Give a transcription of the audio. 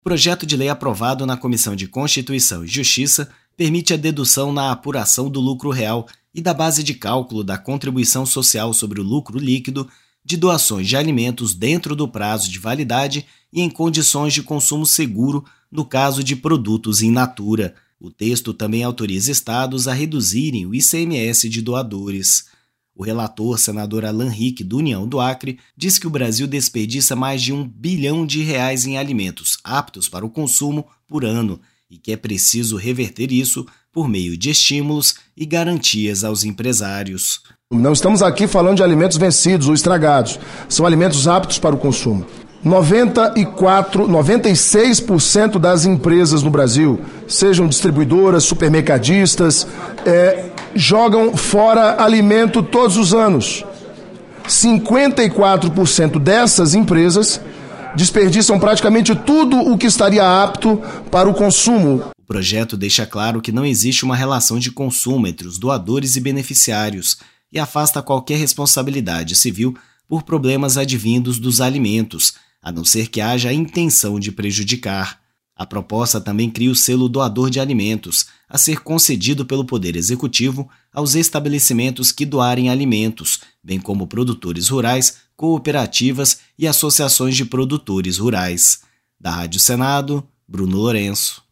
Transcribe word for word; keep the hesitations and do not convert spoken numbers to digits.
O projeto de lei aprovado na Comissão de Constituição e Justiça permite a dedução na apuração do lucro real e da base de cálculo da contribuição social sobre o lucro líquido de doações de alimentos dentro do prazo de validade e em condições de consumo seguro no caso de produtos in natura. O texto também autoriza estados a reduzirem o I C M S de doadores. O relator, senador Alan Rick, do União do Acre, diz que o Brasil desperdiça mais de um bilhão de reais em alimentos aptos para o consumo por ano e que é preciso reverter isso por meio de estímulos e garantias aos empresários. Não estamos aqui falando de alimentos vencidos ou estragados, são alimentos aptos para o consumo. noventa e quatro, noventa e seis por cento das empresas no Brasil, sejam distribuidoras, supermercadistas, é, jogam fora alimento todos os anos. cinquenta e quatro por cento dessas empresas desperdiçam praticamente tudo o que estaria apto para o consumo. O projeto deixa claro que não existe uma relação de consumo entre os doadores e beneficiários e afasta qualquer responsabilidade civil por problemas advindos dos alimentos, a não ser que haja a intenção de prejudicar. A proposta também cria o selo doador de alimentos, a ser concedido pelo Poder Executivo aos estabelecimentos que doarem alimentos, bem como produtores rurais, cooperativas e associações de produtores rurais. Da Rádio Senado, Bruno Lourenço.